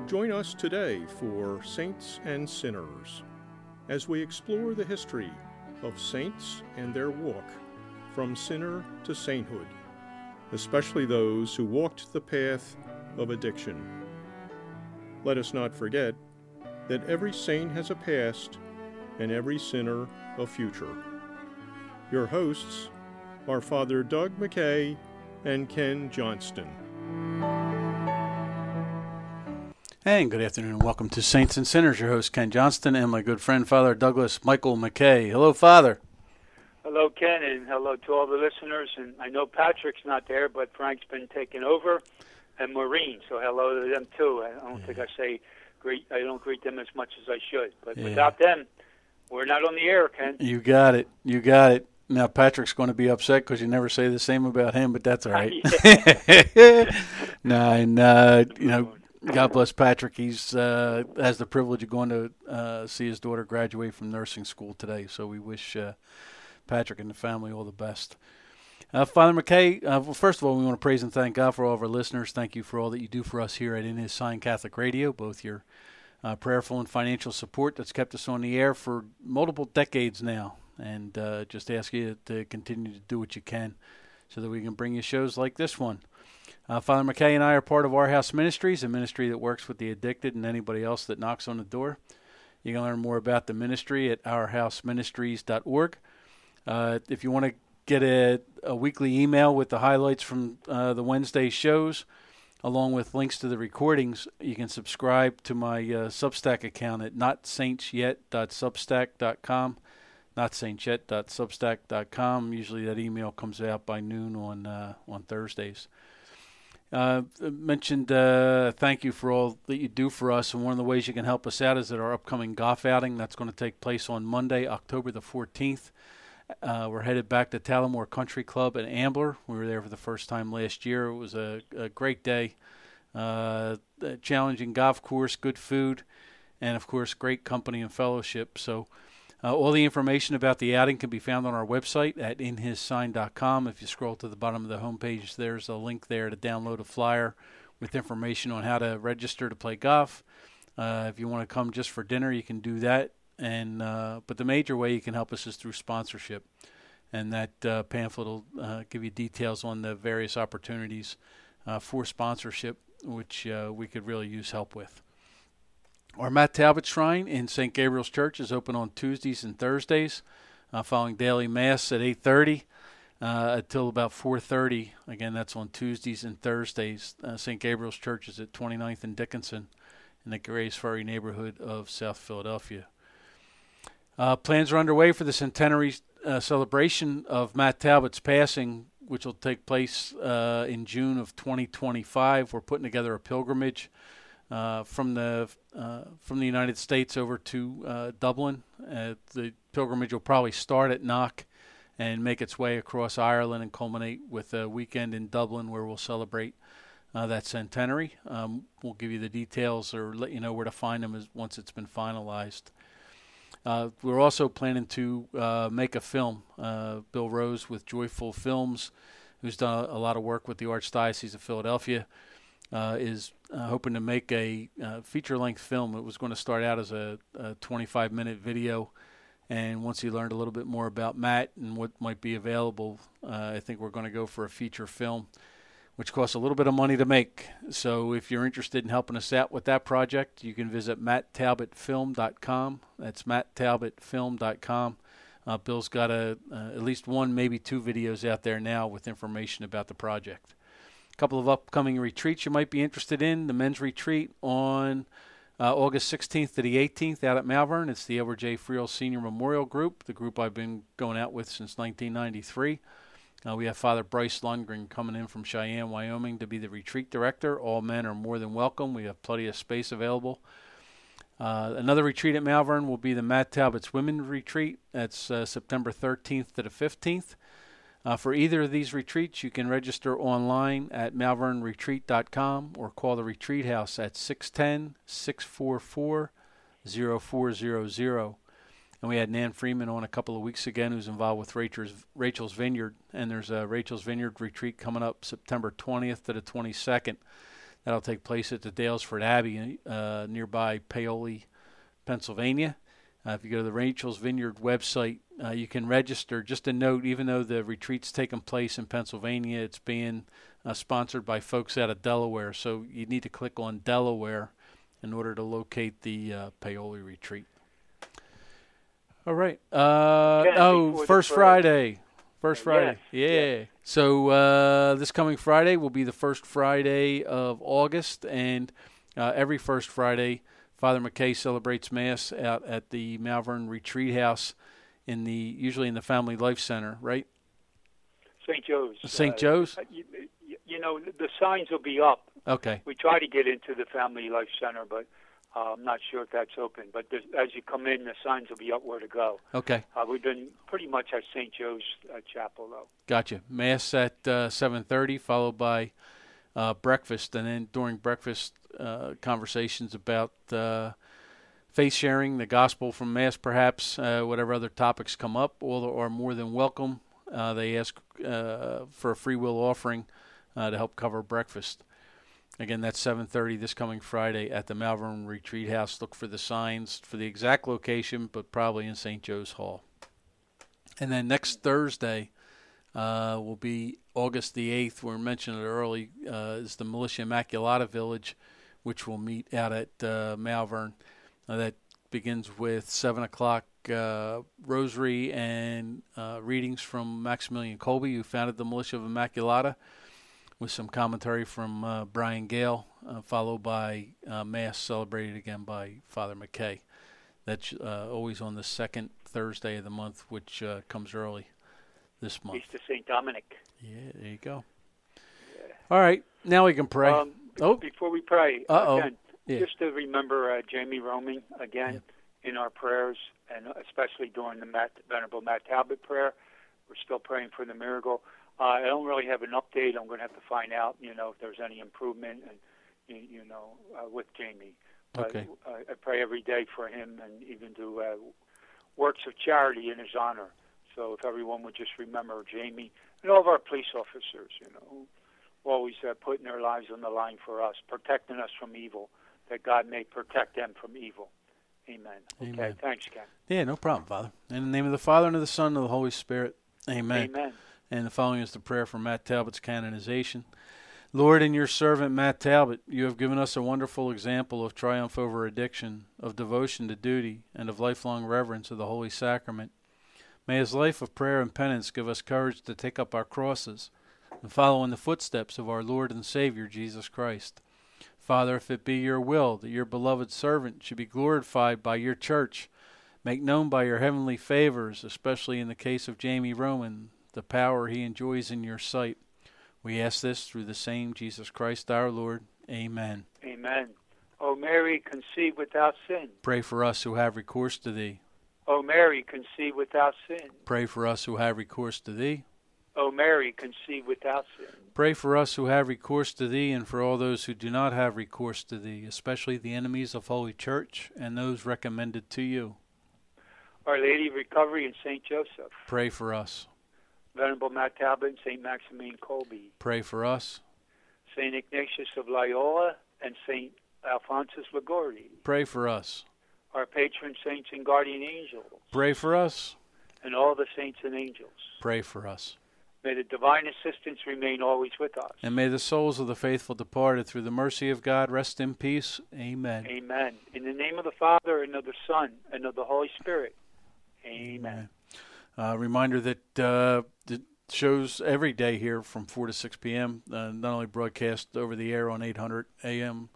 Join us today for Saints and Sinners as we explore the history of saints and their walk from sinner to sainthood, especially those who walked the path of addiction. Let us not forget that every saint has a past and every sinner a future. Your hosts are Father Doug McKay and Ken Johnston. And good afternoon and welcome to Saints and Sinners. Your host Ken Johnston and my good friend Father Douglas Michael McKay. Hello, Father. Hello, Ken, and hello to all the listeners. And I know Patrick's not there, but Frank's been taking over, and Maureen. So hello to them too. I don't think I say greet. I don't greet them as much as I should. But without them, we're not on the air, Ken. You got it. You got it. Now Patrick's going to be upset because you never say the same about him, but that's all right. God bless Patrick. He's has the privilege of going to see his daughter graduate from nursing school today. So we wish Patrick and the family all the best. Father McKay, well, first of all, we want to praise and thank God for all of our listeners. Thank you for all that you do for us here at In His Sign Catholic Radio, both your prayerful and financial support that's kept us on the air for multiple decades now. And just ask you to continue to do what you can so that we can bring you shows like this one. Father McKay and I are part of Our House Ministries, a ministry that works with the addicted and anybody else that knocks on the door. You can learn more about the ministry at ourhouseministries.org. If you want to get a weekly email with the highlights from the Wednesday shows, along with links to the recordings, you can subscribe to my Substack account at notsaintsyet.substack.com, notsaintsyet.substack.com. Usually that email comes out by noon on Thursdays. Mentioned thank you for all that you do for us, and one of the ways you can help us out is at our upcoming golf outing. That's going to take place on Monday, October the 14th. We're headed back to Tallamore Country Club in Ambler. We were there for the first time last year. It was a great day, a challenging golf course, good food, and of course great company and fellowship. So all the information about the outing can be found on our website at inhissign.com. If you scroll to the bottom of the homepage, there's a link there to download a flyer with information on how to register to play golf. If you want to come just for dinner, you can do that. And but the major way you can help us is through sponsorship. And that pamphlet will give you details on the various opportunities for sponsorship, which we could really use help with. Our Matt Talbot Shrine in St. Gabriel's Church is open on Tuesdays and Thursdays, following daily Mass at 8:30 until about 4:30. Again, that's on Tuesdays and Thursdays. St. Gabriel's Church is at 29th and Dickinson in the Grays Ferry neighborhood of South Philadelphia. Plans are underway for the centenary celebration of Matt Talbot's passing, which will take place in June of 2025. We're putting together a pilgrimage from the United States over to Dublin. The pilgrimage will probably start at Knock and make its way across Ireland and culminate with a weekend in Dublin where we'll celebrate that centenary. We'll give you the details or let you know where to find them once it's been finalized. We're also planning to make a film. Bill Rose with Joyful Films, who's done a lot of work with the Archdiocese of Philadelphia, is hoping to make a feature-length film. It was going to start out as a 25-minute video, and once he learned a little bit more about Matt and what might be available, I think we're going to go for a feature film, which costs a little bit of money to make. So if you're interested in helping us out with that project, you can visit matttalbotfilm.com. That's matttalbotfilm.com. Bill's got at least one, maybe two videos out there now with information about the project. A couple of upcoming retreats you might be interested in. The men's retreat on August 16th to the 18th out at Malvern. It's the Edward J. Friel Senior Memorial Group, the group I've been going out with since 1993. We have Father Bryce Lundgren coming in from Cheyenne, Wyoming to be the retreat director. All men are more than welcome. We have plenty of space available. Another retreat at Malvern will be the Matt Talbot's Women's Retreat. That's September 13th to the 15th. For either of these retreats, you can register online at malvernretreat.com or call the retreat house at 610-644-0400. And we had Nan Freeman on a couple of weeks ago, who's involved with Rachel's Vineyard. And there's a Rachel's Vineyard retreat coming up September 20th to the 22nd. That'll take place at the Dalesford Abbey nearby Paoli, Pennsylvania. If you go to the Rachel's Vineyard website, you can register. Just a note, even though the retreat's taking place in Pennsylvania, it's being sponsored by folks out of Delaware. So you need to click on Delaware in order to locate the Paoli retreat. All right. First Friday. First Friday. Yes. Yeah. Yes. So this coming Friday will be the first Friday of August, and every first Friday, Father McKay celebrates Mass out at the Malvern Retreat House usually in the Family Life Center, right? St. Joe's. St. Joe's? You know, the signs will be up. Okay. We try to get into the Family Life Center, but I'm not sure if that's open. But as you come in, the signs will be up where to go. Okay. We've been pretty much at St. Joe's Chapel, though. Gotcha. Mass at 7:30, followed by breakfast, and then during breakfast, conversations about faith sharing, the gospel from Mass, perhaps, whatever other topics come up, all are more than welcome. They ask for a free will offering to help cover breakfast. Again, that's 7:30 this coming Friday at the Malvern Retreat House. Look for the signs for the exact location, but probably in St. Joe's Hall. And then next Thursday will be August the 8th. We mentioned it early, is the Militia Immaculata Village, which will meet out at Malvern. That begins with 7 o'clock rosary and readings from Maximilian Kolbe, who founded the Militia of Immaculata, with some commentary from Brian Gale, followed by Mass celebrated again by Father McKay. That's always on the second Thursday of the month, which comes early this month. Feast of St. Dominic. Yeah, there you go. Yeah. All right, now we can pray. Before we pray, again, yeah. Just to remember Jamie Roaming again in our prayers, and especially during the Venerable Matt Talbot prayer. We're still praying for the miracle. I don't really have an update. I'm going to have to find out, if there's any improvement, and with Jamie. Okay. I pray every day for him, and even do works of charity in his honor. So if everyone would just remember Jamie and all of our police officers, who always putting their lives on the line for us, protecting us from evil, that God may protect them from evil. Amen. Amen. Okay, thanks, Ken. Yeah, no problem, Father. In the name of the Father, and of the Son, and of the Holy Spirit. Amen. Amen. And the following is the prayer for Matt Talbot's canonization. Lord, in your servant Matt Talbot, you have given us a wonderful example of triumph over addiction, of devotion to duty, and of lifelong reverence of the Holy Sacrament. May his life of prayer and penance give us courage to take up our crosses and follow in the footsteps of our Lord and Savior, Jesus Christ. Father, if it be your will that your beloved servant should be glorified by your church, make known by your heavenly favors, especially in the case of Jamie Roman, the power he enjoys in your sight. We ask this through the same Jesus Christ our Lord. Amen. Amen. O Mary, conceived without sin. Pray for us who have recourse to thee. O Mary, conceived without sin. Pray for us who have recourse to thee. O Mary, conceived without sin. Pray for us who have recourse to thee, and for all those who do not have recourse to thee, especially the enemies of Holy Church and those recommended to you. Our Lady of Recovery and St. Joseph. Pray for us. Venerable Matt Talbot and St. Maximilian Kolbe. Pray for us. St. Ignatius of Loyola and St. Alphonsus Liguori. Pray for us. Our patron saints and guardian angels. Pray for us. And all the saints and angels. Pray for us. May the divine assistance remain always with us. And may the souls of the faithful departed through the mercy of God rest in peace. Amen. Amen. In the name of the Father, and of the Son, and of the Holy Spirit. Amen. Reminder that the shows every day here from 4 to 6 p.m., not only broadcast over the air on 800 AM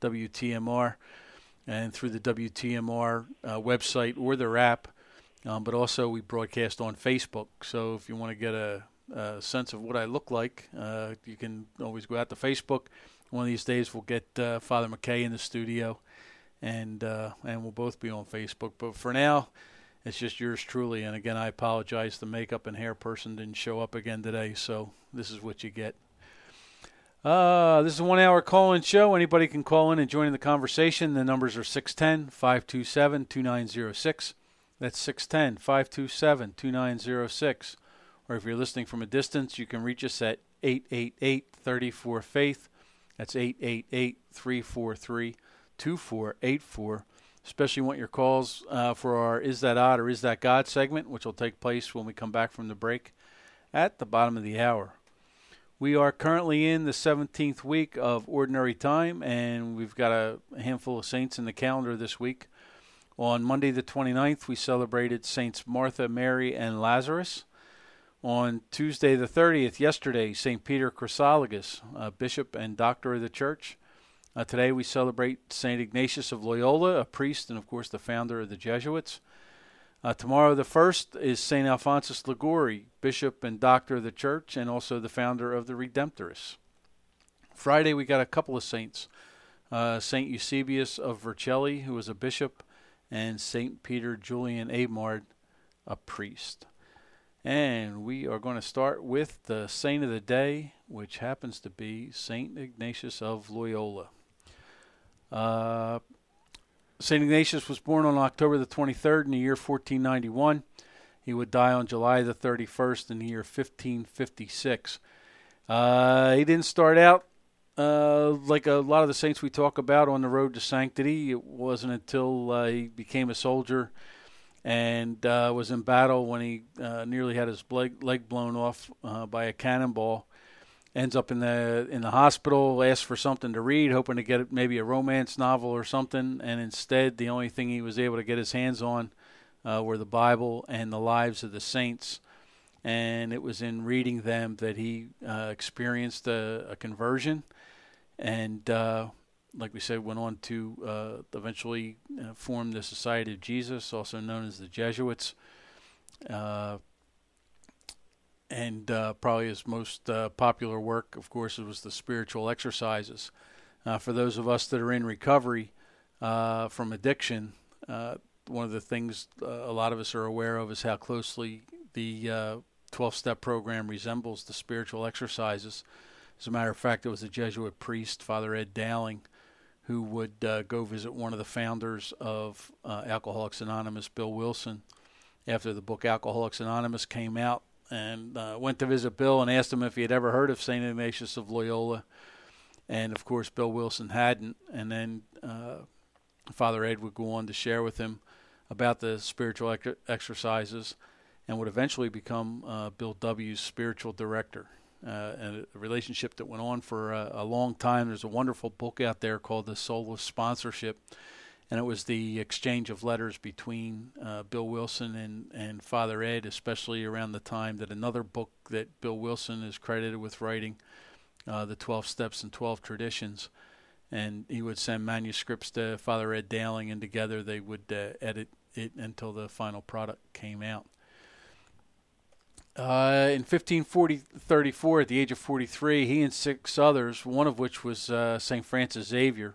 WTMR and through the WTMR website or their app, but also we broadcast on Facebook. So if you want to get a sense of what I look like, you can always go out to Facebook. One of these days we'll get Father McKay in the studio, and we'll both be on Facebook. But for now, it's just yours truly. And again, I apologize. The makeup and hair person didn't show up again today, so this is what you get. This is a 1 hour call-in show. Anybody can call in and join in the conversation. The numbers are 610-527-2906. That's 610-527-2906. Or if you're listening from a distance, you can reach us at 888-34-FAITH. That's 888-343-2484. Especially want your calls for our Is That Odd or Is That God segment, which will take place when we come back from the break at the bottom of the hour. We are currently in the 17th week of Ordinary Time, and we've got a handful of saints in the calendar this week. On Monday the 29th, we celebrated Saints Martha, Mary, and Lazarus. On Tuesday the 30th, yesterday, St. Peter Chrysologus, Bishop and Doctor of the Church. Today we celebrate St. Ignatius of Loyola, a priest and, of course, the founder of the Jesuits. Tomorrow the 1st is St. Alphonsus Liguori, Bishop and Doctor of the Church and also the founder of the Redemptorists. Friday we got a couple of saints, St. Eusebius of Vercelli, who was a bishop, and St. Peter Julian Abmard, a priest. And we are going to start with the saint of the day, which happens to be St. Ignatius of Loyola. St. Ignatius was born on October the 23rd in the year 1491. He would die on July the 31st in the year 1556. He didn't start out like a lot of the saints we talk about on the road to sanctity. It wasn't until he became a soldier and was in battle when he nearly had his leg blown off by a cannonball. Ends up in the hospital, asks for something to read, hoping to get maybe a romance novel or something, and instead the only thing he was able to get his hands on were the Bible and the lives of the saints. And it was in reading them that he experienced a conversion, and like we said, went on to eventually form the Society of Jesus, also known as the Jesuits. And probably his most popular work, of course, was the Spiritual Exercises. For those of us that are in recovery from addiction, one of the things a lot of us are aware of is how closely the 12-step program resembles the Spiritual Exercises. As a matter of fact, it was a Jesuit priest, Father Ed Dowling, who would go visit one of the founders of Alcoholics Anonymous, Bill Wilson, after the book Alcoholics Anonymous came out, and went to visit Bill and asked him if he had ever heard of St. Ignatius of Loyola. And, of course, Bill Wilson hadn't. And then Father Ed would go on to share with him about the spiritual exercises and would eventually become Bill W.'s spiritual director. And a relationship that went on for a long time. There's a wonderful book out there called The Soul of Sponsorship. And it was the exchange of letters between Bill Wilson and Father Ed, especially around the time that another book that Bill Wilson is credited with writing, The 12 Steps and 12 Traditions. And he would send manuscripts to Father Ed Dowling, and together they would edit it until the final product came out. In 1534, at the age of 43, he and 6 others, one of which was St. Francis Xavier,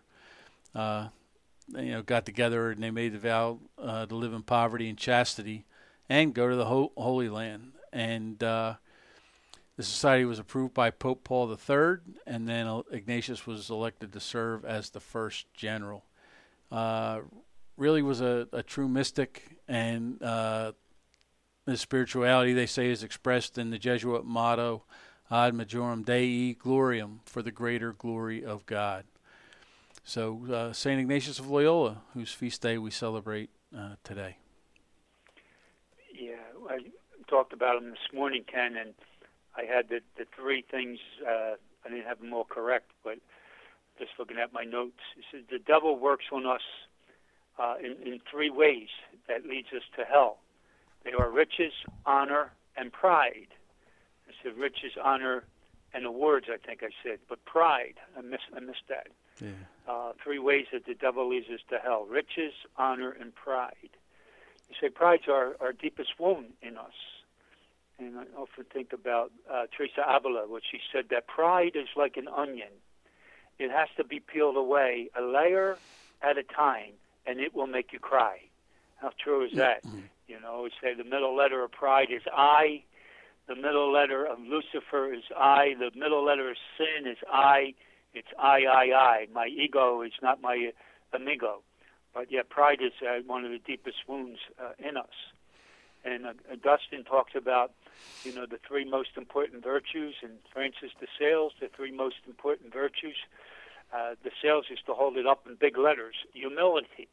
got together and they made the vow to live in poverty and chastity and go to the Holy Land. And the society was approved by Pope Paul III, and then Ignatius was elected to serve as the first general. Really was a true mystic, and his spirituality, they say, is expressed in the Jesuit motto, Ad Majorem Dei Gloriam, for the greater glory of God. So St. Ignatius of Loyola, whose feast day we celebrate today. Yeah, I talked about him this morning, Ken, and I had the 3 things. I didn't have them all correct, but just looking at my notes, it says the devil works on us in 3 ways that leads us to hell. They are riches, honor, and pride. I said riches, honor, and awards, I think I said, but pride, I missed that. Yeah. 3 ways that the devil leads us to hell: riches, honor, and pride. You say pride's our deepest wound in us. And I often think about Teresa Avila, what she said, that pride is like an onion. It has to be peeled away a layer at a time, and it will make you cry. How true is that? You know, we say the middle letter of pride is I. The middle letter of Lucifer is I. The middle letter of sin is I. It's I. My ego is not my amigo. But yet pride is one of the deepest wounds in us. And Augustine talks about, the three most important virtues, and Francis de Sales, the three most important virtues. De Sales is to hold it up in big letters: humility.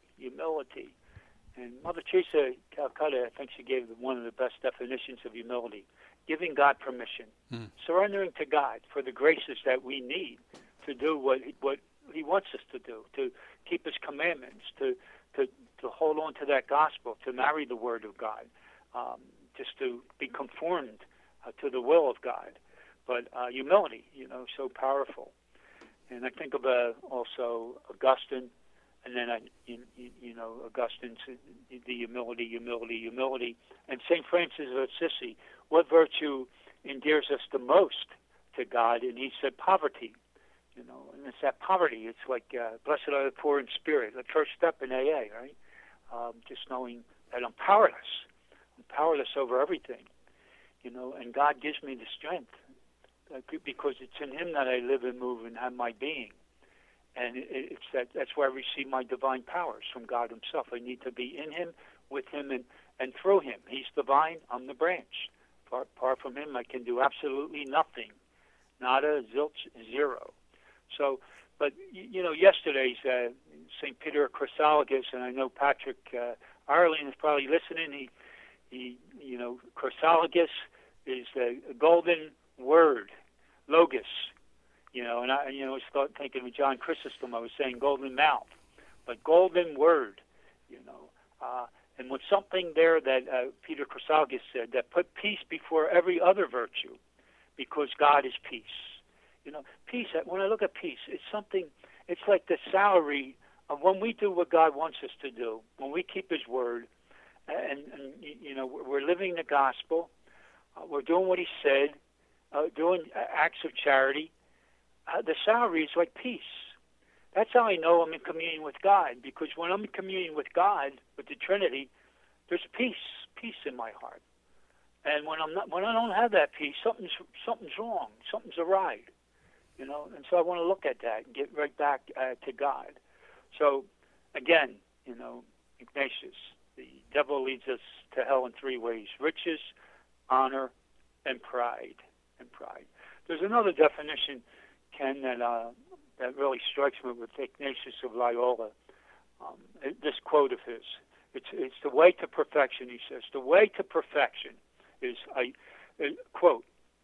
And Mother Teresa Calcutta, I think she gave one of the best definitions of humility: giving God permission, surrendering to God for the graces that we need to do what He wants us to do, to keep His commandments, to hold on to that gospel, to marry the Word of God, just to be conformed to the will of God. But humility, so powerful. And I think of also Augustine, and then Augustine's the humility, and St. Francis of Assisi. What virtue endears us the most to God? And he said poverty. And it's that poverty. It's like blessed are the poor in spirit. The first step in AA, right? Just knowing that I'm powerless over everything, and God gives me the strength because it's in Him that I live and move and have my being. And that's where I receive my divine powers from God Himself. I need to be in Him, with Him, and through Him. He's the vine, I'm the branch. Apart from Him, I can do absolutely nothing. Nada, zilch, zero. So, but, yesterday's St. Peter Chrysologus, and I know Patrick Ireland is probably listening. He Chrysologus is the golden word, logos. And I was thinking of John Chrysostom. I was saying golden mouth, but golden word. And with something there that Peter Chrysologus said, that put peace before every other virtue, because God is peace. Peace. When I look at peace, it's something. It's like the salary of when we do what God wants us to do, when we keep His word, and we're living the gospel, we're doing what He said, doing acts of charity. The salary is like peace. That's how I know I'm in communion with God, because when I'm in communion with God, with the Trinity, there's peace in my heart. And when I don't have that peace, something's wrong, something's awry, And so I want to look at that and get right back to God. So again, Ignatius, the devil leads us to hell in three ways: riches, honor, and pride. There's another definition, Ken, that really strikes me with Ignatius of Loyola. This quote of his: "It's the way to perfection." He says, "The way to perfection is," quote,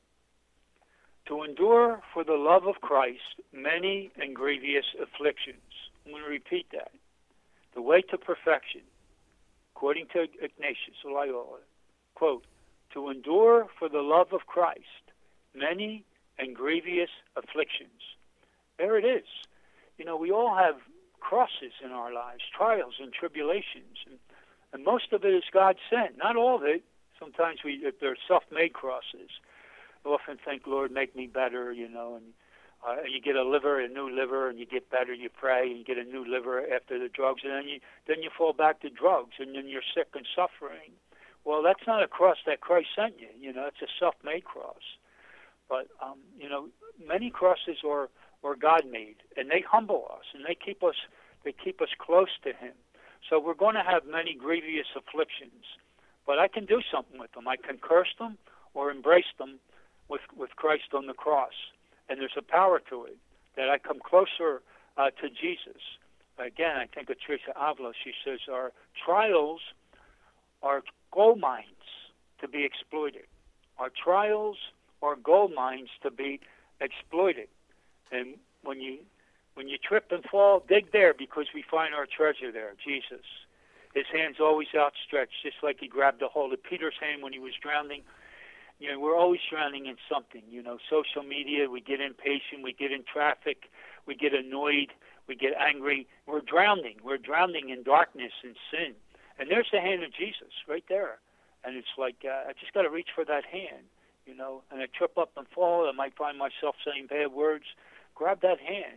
"to endure for the love of Christ many and grievous afflictions." I'm going to repeat that. The way to perfection, according to Ignatius of Loyola, quote, "to endure for the love of Christ many and grievous afflictions." There it is. We all have crosses in our lives, trials and tribulations, and most of it is God sent. Not all of it. Sometimes they're self-made crosses. I often think, Lord, make me better, and you get a new liver, and you get better. You pray, and you get a new liver after the drugs, and then you fall back to drugs, and then you're sick and suffering. Well, that's not a cross that Christ sent you. It's a self-made cross. But many crosses are God-made, and they humble us, and they keep us close to Him. So we're going to have many grievous afflictions, but I can do something with them. I can curse them or embrace them with Christ on the cross. And there's a power to it, that I come closer to Jesus. Again, I think of Teresa Avila. She says our trials are gold mines to be exploited. Our trials are gold mines to be exploited. And when you trip and fall, dig there, because we find our treasure there, Jesus. His hand's always outstretched, just like He grabbed a hold of Peter's hand when he was drowning. We're always drowning in something. Social media, we get impatient, we get in traffic, we get annoyed, we get angry. We're drowning. We're drowning in darkness and sin. And there's the hand of Jesus right there. And it's like, I just got to reach for that hand, and I trip up and fall. I might find myself saying bad words. Grab that hand,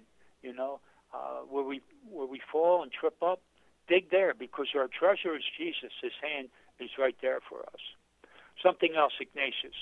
where we fall and trip up. Dig there, because our treasure is Jesus. His hand is right there for us. Something else, Ignatius.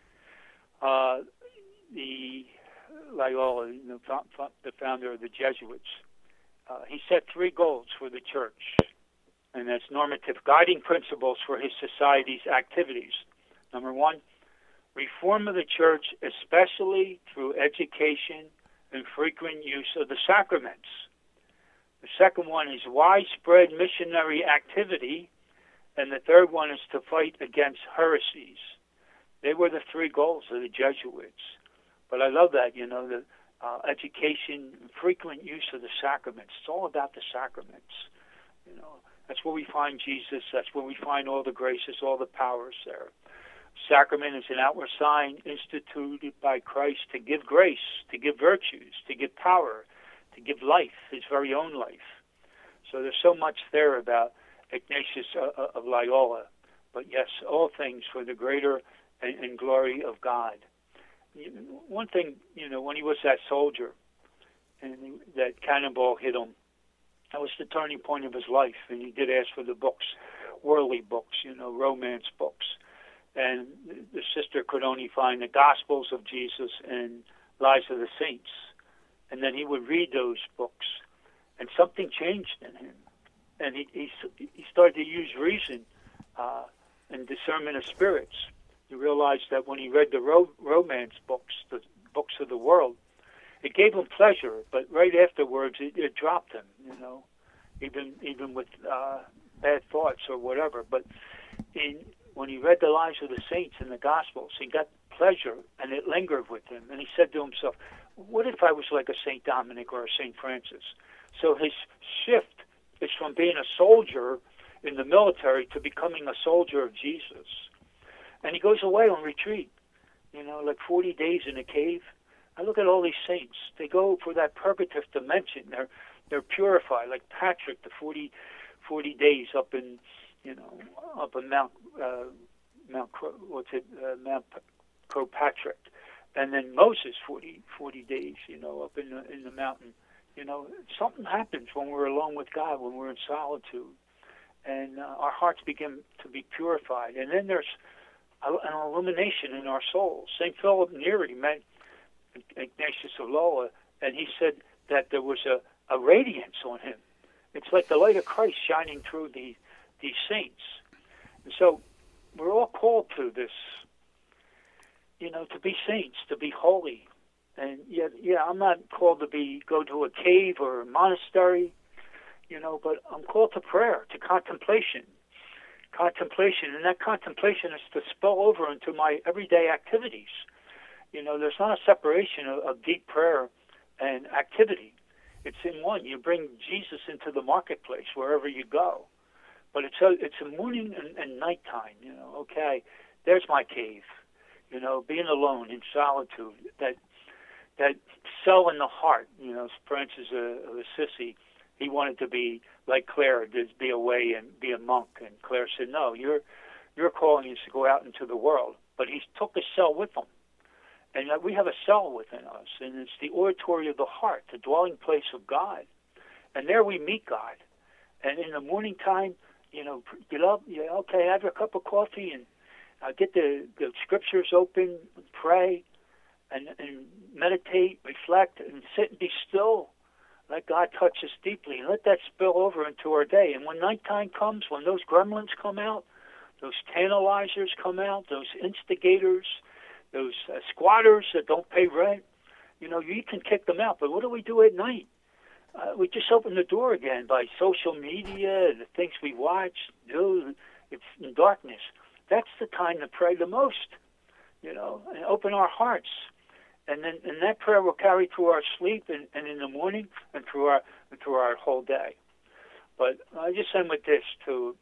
The Loyola, the founder of the Jesuits, he set 3 goals for the church. and as normative guiding principles for his society's activities. Number one, reform of the church, especially through education and frequent use of the sacraments. The second one is widespread missionary activity, and the third one is to fight against heresies. They were the three goals of the Jesuits. But I love that, the education, frequent use of the sacraments. It's all about the sacraments. That's where we find Jesus. That's where we find all the graces, all the powers there. Sacrament is an outward sign instituted by Christ to give grace, to give virtues, to give power, to give life, his very own life. So there's so much there about Ignatius of Loyola. But yes, all things for the greater and glory of God. One thing, when he was that soldier and that cannonball hit him, that was the turning point of his life. And he did ask for the books, worldly books, romance books. And the sister could only find the Gospels of Jesus and Lives of the Saints. And then he would read those books, and something changed in him. And he started to use reason and discernment of spirits. He realized that when he read the romance books, the books of the world, it gave him pleasure, but right afterwards it dropped him, even with bad thoughts or whatever. But when he read the Lives of the Saints and the Gospels, he got pleasure, and it lingered with him. And he said to himself, what if I was like a St. Dominic or a St. Francis? So his shift is from being a soldier in the military to becoming a soldier of Jesus. And he goes away on retreat, like 40 days in a cave. I look at all these saints. They go for that purgative dimension. They're purified, like Patrick, the 40 days up in Mount Patrick, and then Moses 40 days, up in the mountain. Something happens when we're alone with God, when we're in solitude, and our hearts begin to be purified. And then there's an illumination in our souls. St. Philip Neri met Ignatius of Loyola, and he said that there was a radiance on him. It's like the light of Christ shining through these saints. And so we're all called to this, to be saints, to be holy. And yet, I'm not called to go to a cave or a monastery, but I'm called to prayer, to contemplation. And that contemplation is to spill over into my everyday activities. There's not a separation of deep prayer and activity. It's in one. You bring Jesus into the marketplace wherever you go. But it's a morning and nighttime, okay, there's my cave, being alone in solitude, that cell in the heart, Francis of Assisi, he wanted to be like Clare, to be away and be a monk. And Clare said, no, your calling is to go out into the world. But he took a cell with him. And we have a cell within us, and it's the oratory of the heart, the dwelling place of God. And there we meet God. And in the morning time, get up, okay, have a cup of coffee, and get the scriptures open, pray, and meditate, reflect, and sit and be still. Let God touch us deeply, and let that spill over into our day. And when nighttime comes, when those gremlins come out, those tantalizers come out, those instigators, those squatters that don't pay rent, you can kick them out. But what do we do at night? We just open the door again by social media, the things we watch. It's in darkness. That's the time to pray the most, and open our hearts. And then that prayer will carry through our sleep and in the morning and through our whole day. But I just end with this too,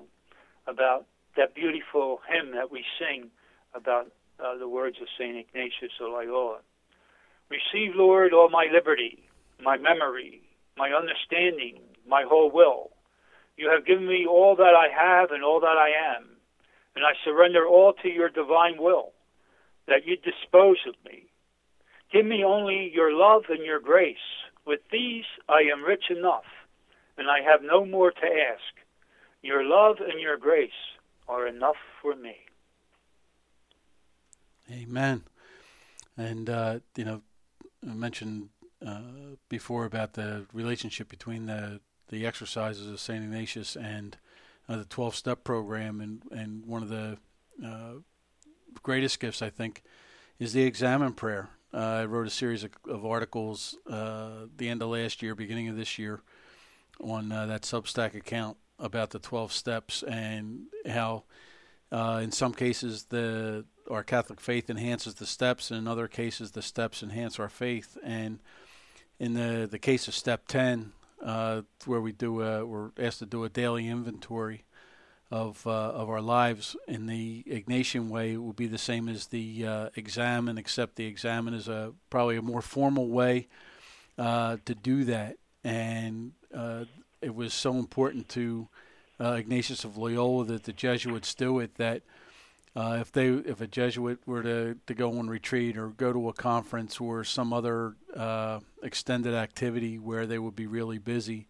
about that beautiful hymn that we sing about the words of St. Ignatius of Loyola. Receive, Lord, all my liberty, my memory, my understanding, my whole will. You have given me all that I have and all that I am, and I surrender all to your divine will, that you dispose of me. Give me only your love and your grace. With these I am rich enough, and I have no more to ask. Your love and your grace are enough for me. Amen. And, I mentioned before about the relationship between the the exercises of St. Ignatius and the 12-step program. And one of the greatest gifts, I think, is the examen prayer. I wrote a series of articles the end of last year, beginning of this year, on that Substack account about the 12 steps and how in some cases our Catholic faith enhances the steps, and in other cases the steps enhance our faith. And in the case of step 10, where we're asked to do a daily inventory of our lives, in the Ignatian way, it will be the same as the examen, except the examen is probably a more formal way to do that. And it was so important to Ignatius of Loyola that the Jesuits do it, that if a Jesuit were to go on retreat or go to a conference or some other extended activity where they would be really busy,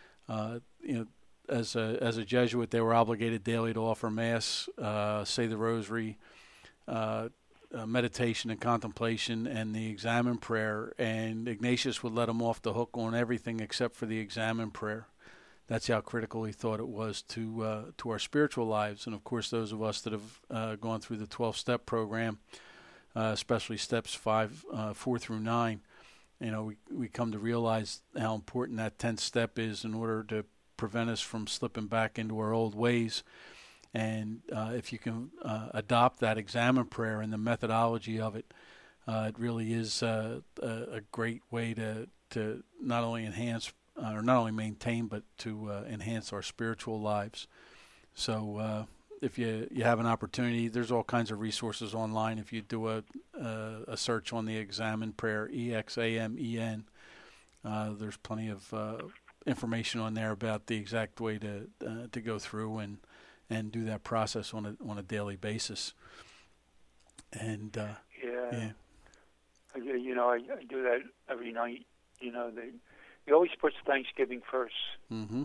as a Jesuit, they were obligated daily to offer Mass, say the Rosary, meditation and contemplation, and the examen prayer. And Ignatius would let them off the hook on everything except for the examen prayer. That's how critical he thought it was to our spiritual lives. And of course, those of us that have gone through the 12-step program, especially steps 4 through 9, we come to realize how important that 10th step is in order to prevent us from slipping back into our old ways. And if you can adopt that examen prayer and the methodology of it, it really is a great way to not only enhance or not only maintain, but to enhance our spiritual lives. So if you have an opportunity, there's all kinds of resources online. If you do a search on the examen prayer, EXAMEN, there's plenty of information on there about the exact way to go through and do that process on a daily basis. And yeah. I do that every night. He always puts Thanksgiving first. Mm-hmm.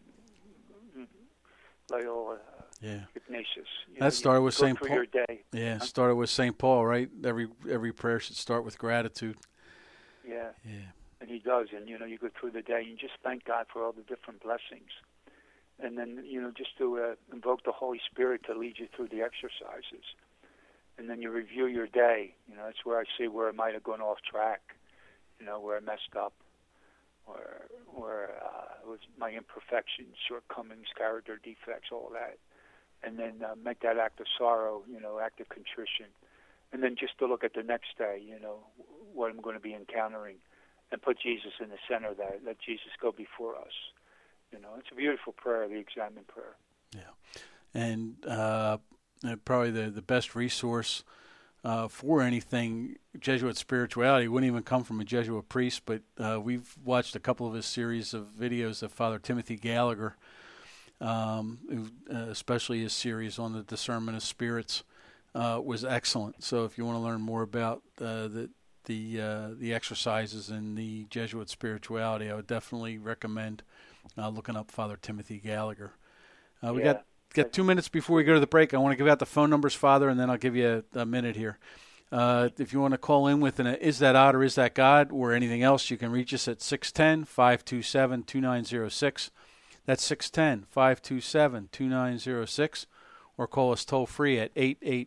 Loyola, yeah. Ignatius. That started with St. Paul. Your day. Yeah, started with St. Paul, right? Every prayer should start with gratitude. Yeah. Yeah. And he does, and you go through the day and you just thank God for all the different blessings, and then just to invoke the Holy Spirit to lead you through the exercises, and then you review your day. That's where I see where I might have gone off track, where I messed up, where it was my imperfections, shortcomings, character defects, all that, and then make that act of sorrow, act of contrition, and then just to look at the next day, what I'm going to be encountering. And put Jesus in the center of that. Let Jesus go before us. It's a beautiful prayer, the examen prayer. Yeah. And probably the best resource for anything Jesuit spirituality wouldn't even come from a Jesuit priest, but we've watched a couple of his series of videos of Father Timothy Gallagher, especially his series on the discernment of spirits was excellent. So if you want to learn more about the exercises in the Jesuit spirituality, I would definitely recommend looking up Father Timothy Gallagher. We got 2 minutes before we go to the break. I want to give out the phone numbers, Father, and then I'll give you a minute here. If you want to call in with an Is That Odd or Is That God or anything else, you can reach us at 610-527-2906. That's 610-527-2906, or call us toll free at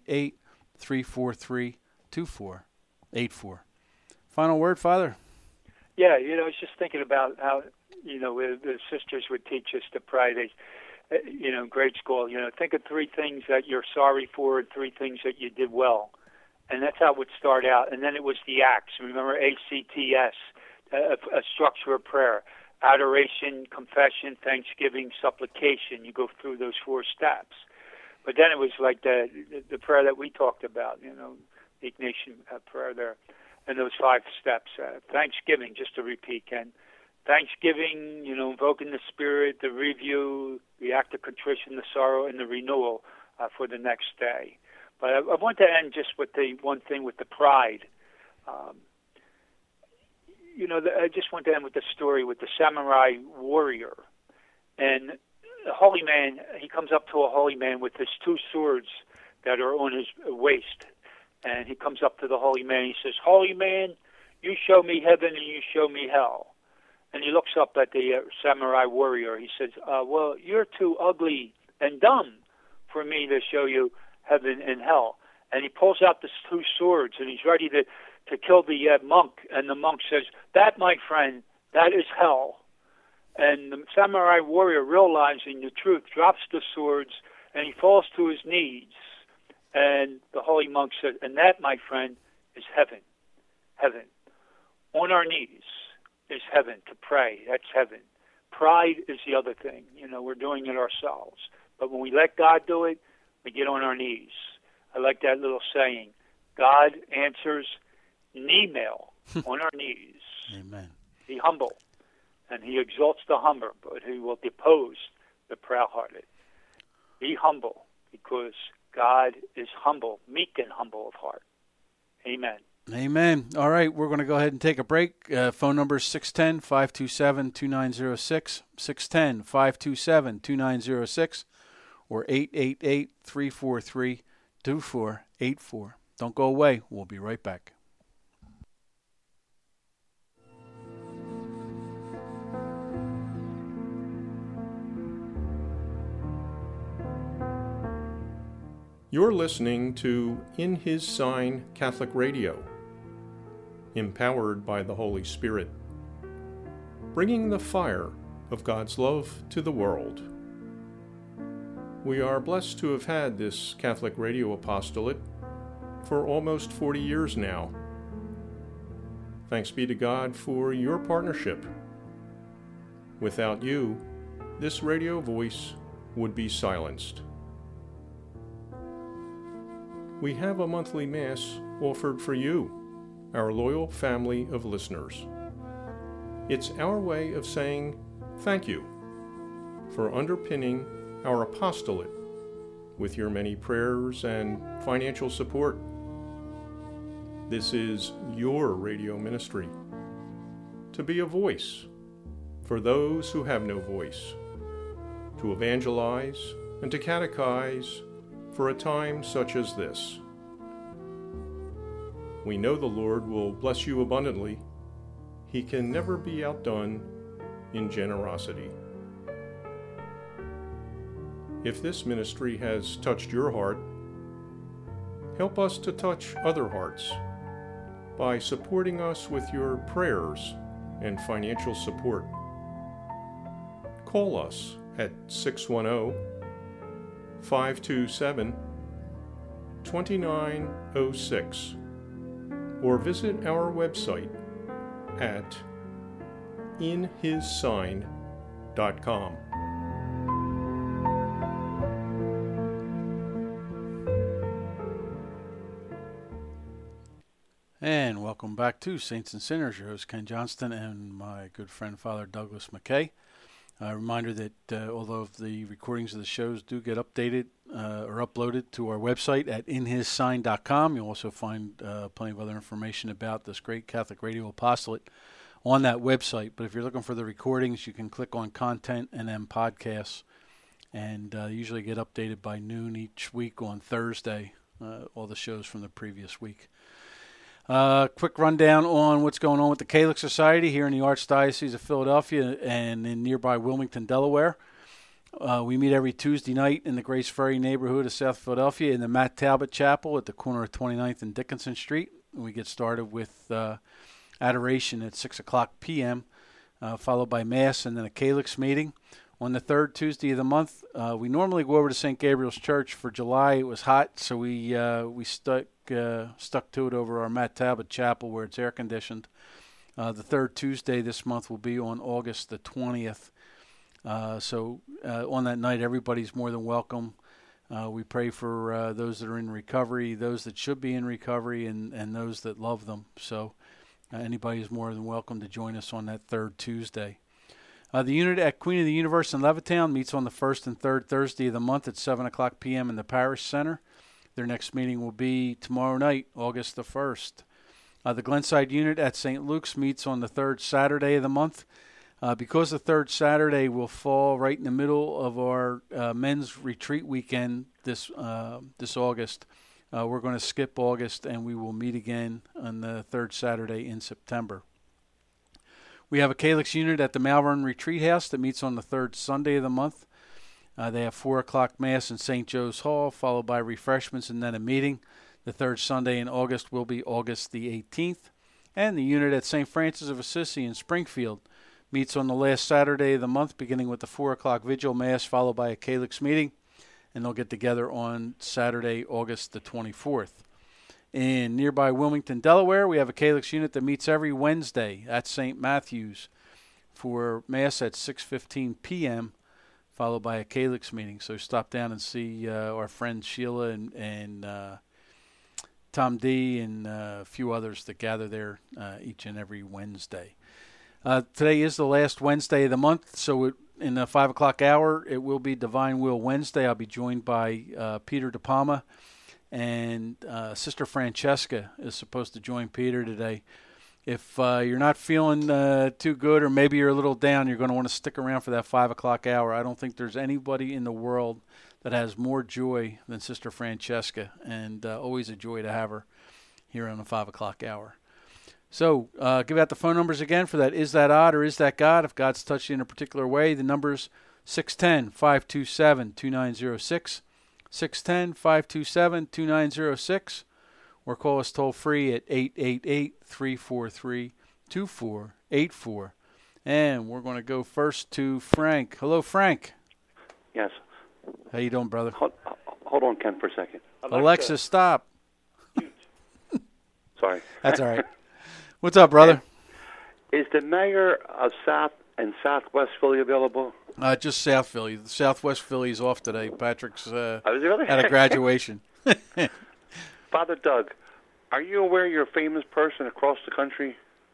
888-343-2484. Final word, Father? Yeah, I was just thinking about how, the sisters would teach us to pray. In grade school, think of 3 things that you're sorry for and 3 things that you did well. And that's how it would start out. And then it was the acts. Remember, ACTS, a structure of prayer. Adoration, confession, thanksgiving, supplication. You go through those 4 steps. But then it was like the prayer that we talked about, the Ignatian prayer there. And those 5 steps. Thanksgiving, just to repeat, Ken. Thanksgiving, invoking the Spirit, the review, the act of contrition, the sorrow, and the renewal for the next day. But I want to end just with the one thing with the pride. I just want to end with the story with the samurai warrior. And the holy man, he comes up to a holy man with his 2 swords that are on his waist. And he comes up to the holy man. He says, "Holy man, you show me heaven and you show me hell." And he looks up at the samurai warrior. He says, well, you're too ugly and dumb for me to show you heaven and hell. And he pulls out the two swords, and he's ready to kill the monk. And the monk says, that, my friend, that is hell. And the samurai warrior, realizing the truth, drops the swords, and he falls to his knees. And the holy monk says, and that, my friend, is heaven. Heaven. On our knees is heaven, to pray. That's heaven. Pride is the other thing. We're doing it ourselves. But when we let God do it, we get on our knees. I like that little saying. God answers knee-mail, on our knees. Amen. Be humble, and he exalts the humble, but he will depose the proud-hearted. Be humble, because God is humble, meek and humble of heart. Amen. Amen. All right, we're going to go ahead and take a break. Phone number is 610-527-2906, 610-527-2906, or 888-343-2484. Don't go away. We'll be right back. You're listening to In His Sign Catholic Radio, empowered by the Holy Spirit, bringing the fire of God's love to the world. We are blessed to have had this Catholic radio apostolate for almost 40 years now. Thanks be to God for your partnership. Without you, this radio voice would be silenced. We have a monthly Mass offered for you, our loyal family of listeners. It's our way of saying thank you for underpinning our apostolate with your many prayers and financial support. This is your radio ministry, to be a voice for those who have no voice, to evangelize and to catechize for a time such as this. We know the Lord will bless you abundantly. He can never be outdone in generosity. If this ministry has touched your heart, help us to touch other hearts by supporting us with your prayers and financial support. Call us at 610-527-2906 or visit our website at inhissign.com. And welcome back to Saints and Sinners. Your host Ken Johnston and my good friend Father Douglas McKay. A reminder that although the recordings of the shows do get updated or uploaded to our website at inhissign.com, you'll also find plenty of other information about this great Catholic Radio Apostolate on that website. But if you're looking for the recordings, you can click on Content and then Podcasts, and usually get updated by noon each week on Thursday, all the shows from the previous week. Quick rundown on what's going on with the Catholic Society here in the Archdiocese of Philadelphia and in nearby Wilmington, Delaware. We meet every Tuesday night in the Grace Ferry neighborhood of South Philadelphia in the Matt Talbot Chapel at the corner of 29th and Dickinson Street. We get started with adoration at 6 o'clock p.m., followed by Mass and then a Calyx meeting. On the third Tuesday of the month, we normally go over to St. Gabriel's Church. For July, it was hot, so we stuck to it over our Matt Talbot Chapel where it's air-conditioned. The third Tuesday this month will be on August the 20th. So on that night, everybody's more than welcome. We pray for those that are in recovery, those that should be in recovery, and those that love them. So anybody is more than welcome to join us on that third Tuesday. The unit at Queen of the Universe in Levittown meets on the first and third Thursday of the month at 7 o'clock p.m. in the Parish Center. Their next meeting will be tomorrow night, August the 1st. The Glenside unit at St. Luke's meets on the third Saturday of the month. Because the third Saturday will fall right in the middle of our men's retreat weekend this August, we're going to skip August and we will meet again on the third Saturday in September. We have a Calyx unit at the Malvern Retreat House that meets on the third Sunday of the month. They have 4 o'clock Mass in St. Joe's Hall, followed by refreshments and then a meeting. The third Sunday in August will be August the 18th. And the unit at St. Francis of Assisi in Springfield meets on the last Saturday of the month, beginning with the 4 o'clock Vigil Mass, followed by a Calyx meeting. And they'll get together on Saturday, August the 24th. In nearby Wilmington, Delaware, we have a Calyx unit that meets every Wednesday at St. Matthew's for Mass at 6:15 p.m., followed by a Calyx meeting. So stop down and see our friends Sheila and Tom D. and a few others that gather there each and every Wednesday. Today is the last Wednesday of the month, so in the 5 o'clock hour, it will be Divine Will Wednesday. I'll be joined by Peter De Palma, and Sister Francesca is supposed to join Peter today. If you're not feeling too good, or maybe you're a little down, you're going to want to stick around for that 5 o'clock hour. I don't think there's anybody in the world that has more joy than Sister Francesca, and always a joy to have her here on the 5 o'clock hour. So give out the phone numbers again for that Is That Odd or Is That God? If God's touched you in a particular way, the number's 610-527-2906, 610-527-2906, or call us toll free at 888-343-2484. And we're going to go first to Frank. Hello, Frank. Yes. How you doing, brother? Hold on, Ken, for a second. Alexa, stop. Sorry. That's all right. What's up, brother? Is the mayor of South and Southwest Philly available? Just South Philly. The Southwest Philly is off today. Patrick's Is he really? at a graduation. Father Doug, are you aware you're a famous person across the country?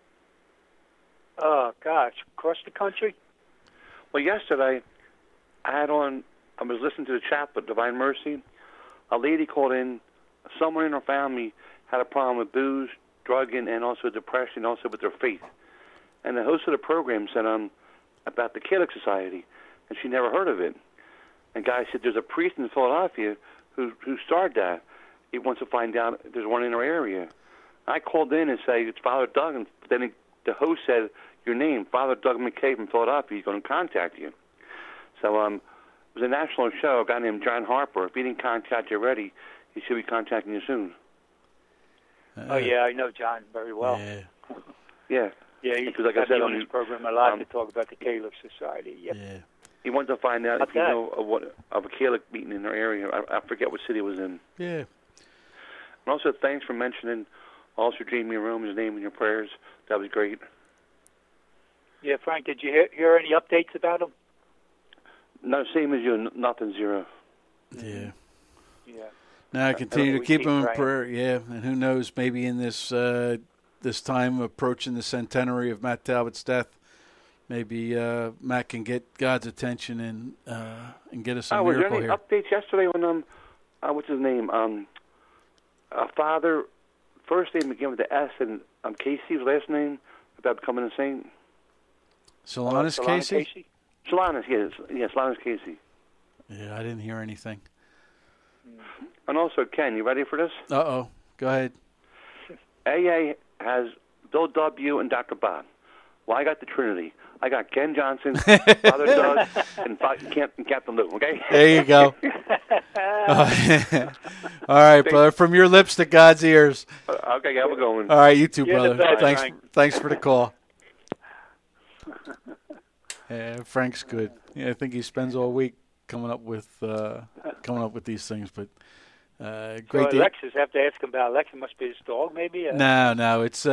Oh, gosh. Across the country? Well, yesterday, I was listening to the chapel at Divine Mercy. A lady called in. Someone in her family had a problem with booze, drugging, and also depression, also with their faith. And the host of the program said about the Calyx Society, and she never heard of it. And guy said there's a priest in Philadelphia who started that. He wants to find out if there's one in our area. I called in and said, it's Father Doug, and then the host said, your name, Father Doug McKay from Philadelphia, he's going to contact you. So it was a national show, a guy named John Harper. If he didn't contact you already, he should be contacting you soon. Oh, yeah, I know John very well. Yeah. Yeah, he's like I said on his program a lot to talk about the Calyx Society. Yep. Yeah. He wanted to find out if you know of a Calyx meeting in their area. I forget what city it was in. Yeah. And also, thanks for mentioning Officer Jamie Rome's name in your prayers. That was great. Yeah, Frank, did you hear any updates about him? No, same as you, nothing, zero. Yeah. Yeah. Now I continue to we keep keep him in praying. prayer. Yeah, and who knows? Maybe in this time approaching the centenary of Matt Talbot's death, maybe Matt can get God's attention and get us a was there miracle any here. updates yesterday when what's his name? Father, first name began with the S, and Casey's last name about becoming a saint. Solanus Casey? Solanus, yes, Solanus Casey. Yeah, I didn't hear anything. And also, Ken, you ready for this? Uh-oh. Go ahead. AA has Bill W. and Dr. Bob. Well, I got the Trinity. I got Ken Johnson, Father Doug, and Captain Lou, okay? There you go. All right, brother. From your lips to God's ears. Okay, have a good one. All right, you too, You're the brother. best, Thanks for the call. Yeah, Frank's good. Yeah, I think he spends all week coming up with these things, but great. So Alexis, have to ask him about Alexis. Must be his dog, maybe. No, it's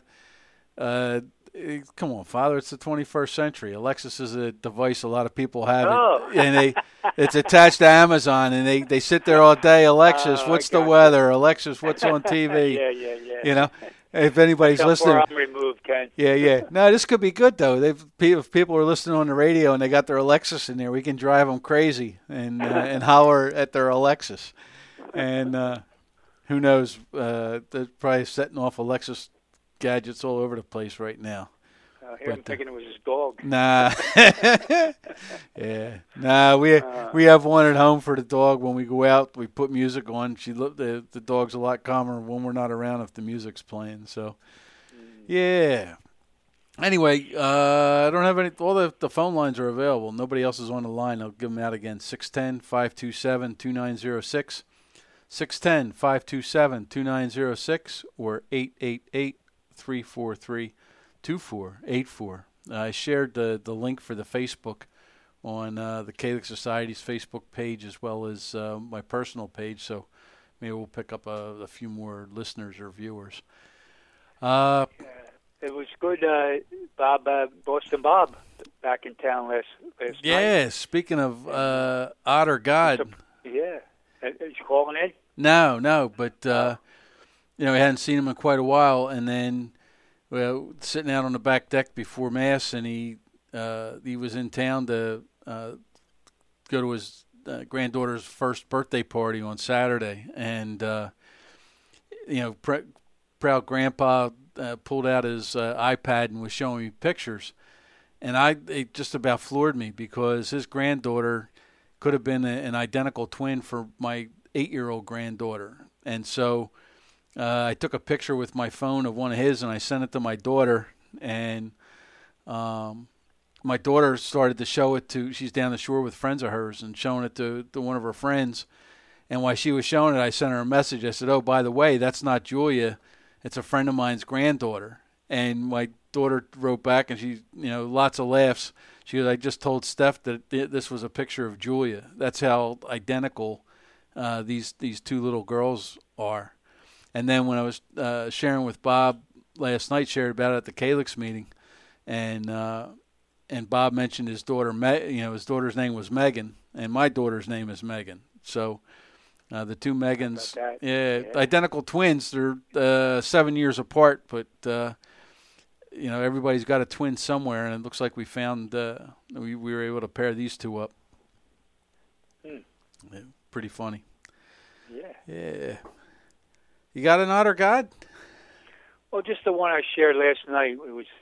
come on, Father. It's the 21st century. Alexis is a device a lot of people have, and it's attached to Amazon, and they sit there all day. Alexis, what's the weather? Alexis, what's on TV? Yeah. You know, if anybody's listening. I'm removed, Ken. Yeah. No, this could be good though. If people are listening on the radio and they got their Alexis in there, we can drive them crazy and holler at their Alexis, and who knows? They're probably setting off Alexis gadgets all over the place right now. I'm thinking it was his dog. Nah. Yeah. Nah, we have one at home for the dog. When we go out, we put music on. The dog's a lot calmer when we're not around if the music's playing. So, yeah. Anyway, I don't have any. All the phone lines are available. Nobody else is on the line. I'll give them out again. 610-527-2906. 610-527-2906 or 888-343-2484. I shared the link for the Facebook on the Catholic Society's Facebook page as well as my personal page, so maybe we'll pick up a few more listeners or viewers. It was good, Bob, Boston Bob, back in town last night. Yeah, speaking of Otter God. Yeah. Is he calling in? No, but, I hadn't seen him in quite a while, and then sitting out on the back deck before Mass, and he was in town to go to his granddaughter's first birthday party on Saturday, and, proud Grandpa pulled out his iPad and was showing me pictures, and it just about floored me because his granddaughter could have been an identical twin for my 8-year-old granddaughter. And so I took a picture with my phone of one of his and I sent it to my daughter, and my daughter started to show it to, she's down the shore with friends of hers and showing it to one of her friends. And while she was showing it, I sent her a message. I said, "Oh, by the way, that's not Julia. It's a friend of mine's granddaughter." And my daughter wrote back, and she, lots of laughs. She goes, "I just told Steph that this was a picture of Julia." That's how identical these two little girls are. And then when I was sharing with Bob last night, shared about it at the Calyx meeting, and Bob mentioned his daughter, his daughter's name was Megan, and my daughter's name is Megan. So the two Megans, yeah, identical twins. They're 7 years apart, but everybody's got a twin somewhere, and it looks like we found we were able to pair these two up. Yeah, pretty funny. Yeah. You got an Otter God? Well, just the one I shared last night. It was,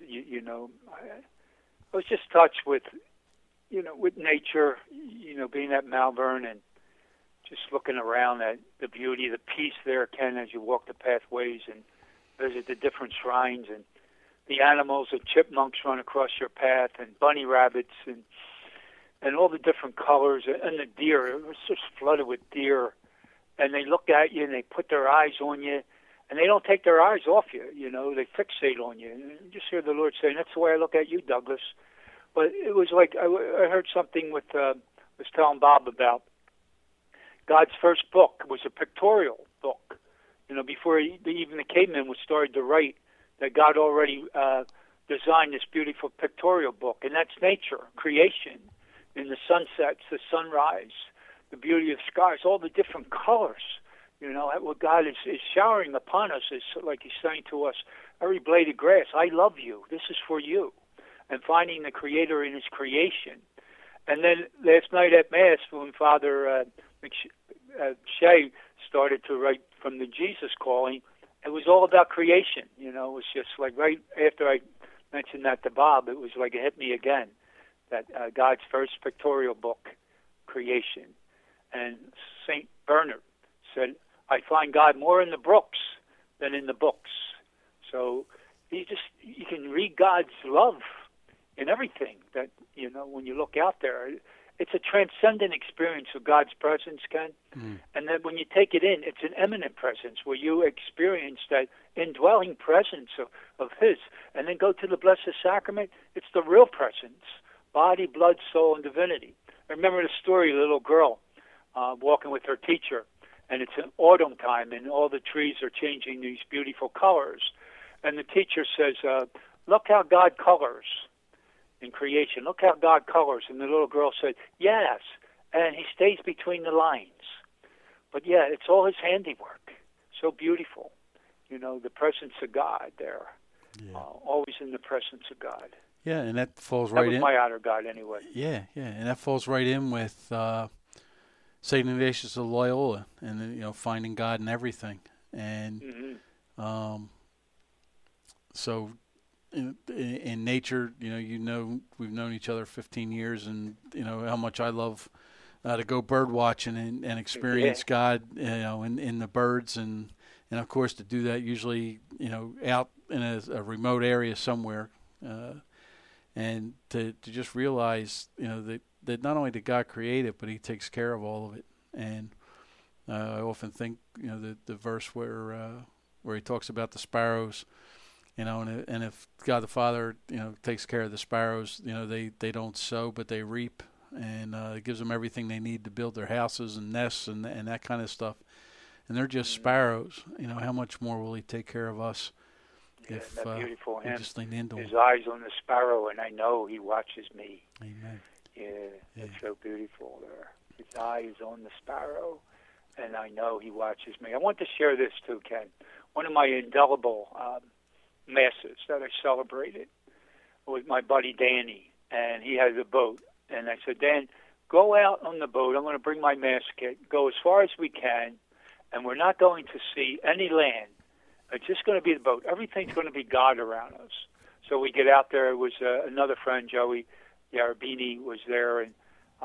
I was just touched with, with nature, being at Malvern and just looking around at the beauty, the peace there, Ken, as you walk the pathways and visit the different shrines, and the animals, the chipmunks run across your path, and bunny rabbits, and all the different colors, and the deer. It was just flooded with deer, and they look at you and they put their eyes on you, and they don't take their eyes off you. They fixate on you. And you just hear the Lord saying, "That's the way I look at you, Douglas." But it was like I heard something with was telling Bob about God's first book was a pictorial book. Before even the cavemen was started to write, that God already designed this beautiful pictorial book, and that's nature, creation, in the sunsets, the sunrise, the beauty of skies, all the different colors. What God is showering upon us is like He's saying to us, every blade of grass, I love you. This is for you. And finding the Creator in His creation. And then last night at Mass, when Father Shea started to write from the Jesus Calling, it was all about creation. It was just like right after I mentioned that to Bob, it was like it hit me again, that God's first pictorial book, creation. And St. Bernard said, I find God more in the brooks than in the books. So you can read God's love in everything that, when you look out there. It's a transcendent experience of God's presence, Ken. And then when you take it in, it's an eminent presence where you experience that indwelling presence of His. And then go to the Blessed Sacrament, it's the real presence, body, blood, soul, and divinity. I remember the story of a little girl walking with her teacher, and it's an autumn time, and all the trees are changing these beautiful colors. And the teacher says, look how God colors in creation. Look how God colors. And the little girl said, yes, and He stays between the lines. But yeah, it's all His handiwork. So beautiful. The presence of God there. Yeah. Always in the presence of God. Yeah, and that falls right in. That was my Otter God anyway. Yeah, and that falls right in with St. Ignatius of Loyola and, finding God in everything. And so in nature, we've known each other 15 years, and how much I love to go bird watching and experience God, in the birds, and of course to do that usually, out in a remote area somewhere, and to just realize, that not only did God create it, but He takes care of all of it. And I often think, the verse where He talks about the sparrows, and if God the Father, takes care of the sparrows, they don't sow, but they reap, and it gives them everything they need to build their houses and nests and that kind of stuff. And they're just sparrows. How much more will He take care of us if beautiful. we just lean into His Him? eyes on the sparrow, and I know He watches me. Amen. Yeah, it's so beautiful there. His eyes on the sparrow, and I know He watches me. I want to share this too, Ken. One of my indelible masses that I celebrated with my buddy Danny, and he has a boat. And I said, Dan, go out on the boat. I'm going to bring my mass kit. Go as far as we can, and we're not going to see any land. It's just going to be the boat. Everything's going to be God around us. So we get out there. It was another friend, Joey Yarabini, was there, and